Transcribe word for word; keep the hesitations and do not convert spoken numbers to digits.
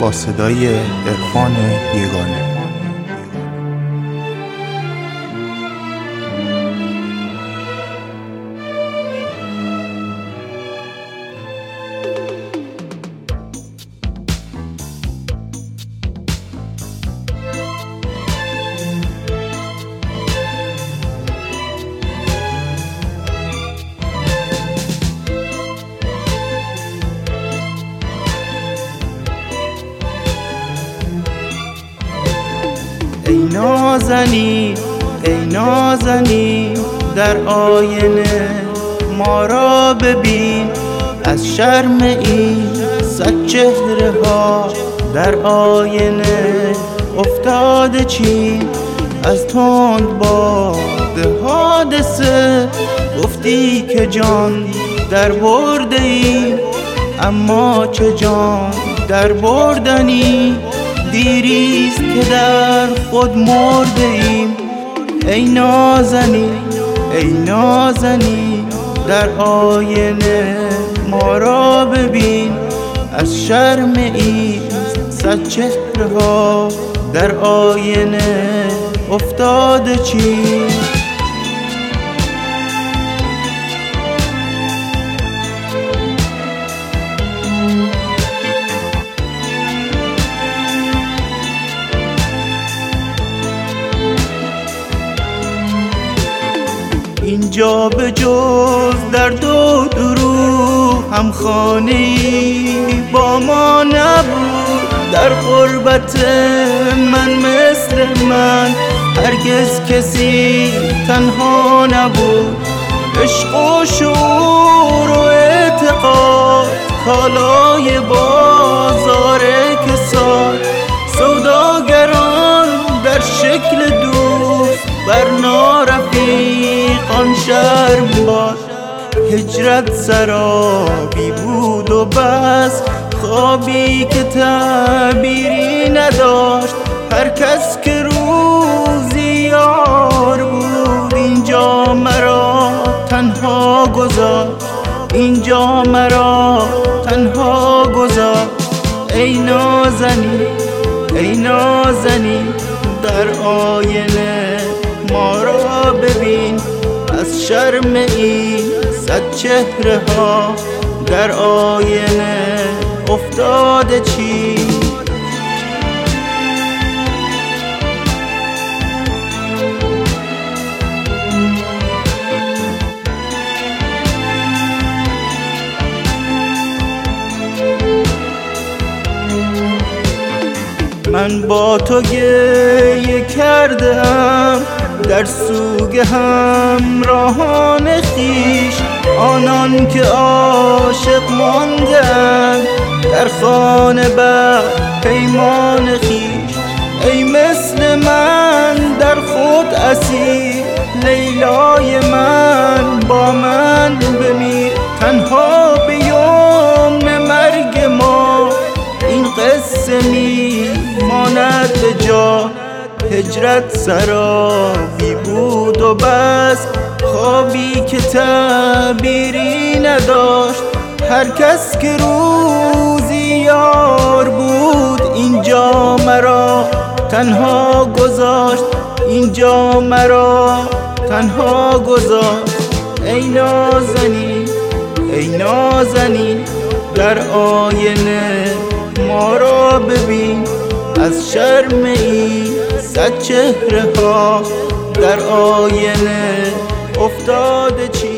با صدای عرفان یگانه. ای نازنین ای نازنین در آینه ما را ببین، از شرم این صد چهره ها در آینه افتاده چین. از تند باد حادثه گفتی که جان در برده ای، اما چه جان در بردنی، دیریست که در خود مرده ایم. ای نازنین ای نازنین در آینه ما را ببین، از شرم این صد چهره ها در آینه افتاده چین. اینجا به جز درد و دروغ هم خانه‌ای با ما نبود، در غربت من مثل من هرگز کسی تنها نبود. عشق و شعور و اعتقاد کالای بازار کساد، سوداگران در شکل دوست بر نارفیقان شرم باد. هجرت سرابی بود و بس، خوابی که تعبیری نداشت. هر کس که روزی یار بود اینجا مرا تنها گذاشت، اینجا مرا تنها گذاشت. ای نازنین ای نازنین در آینه ما را ببین، از شرم این صد چهره ها در آینه افتاده چین. من با تو گریه کردم در سوگ همراهان خویش، آنان که عاشق ماندند در خانه بر پیمان خویش. ای مثل من در خود اسیر، لیلای من با من بمیر. تنها به یوم مرگ ما این قصه می ماند به جا. هجرت سرابی بود و بس، خوابی که تعبیری نداشت. هر کس که روزی یار بود اینجا مرا تنها گذاشت، اینجا مرا تنها گذاشت. ای نازنین ای نازنین در آینه ما را ببین، از شرم این صد چهره ها در آینه افتاده چین.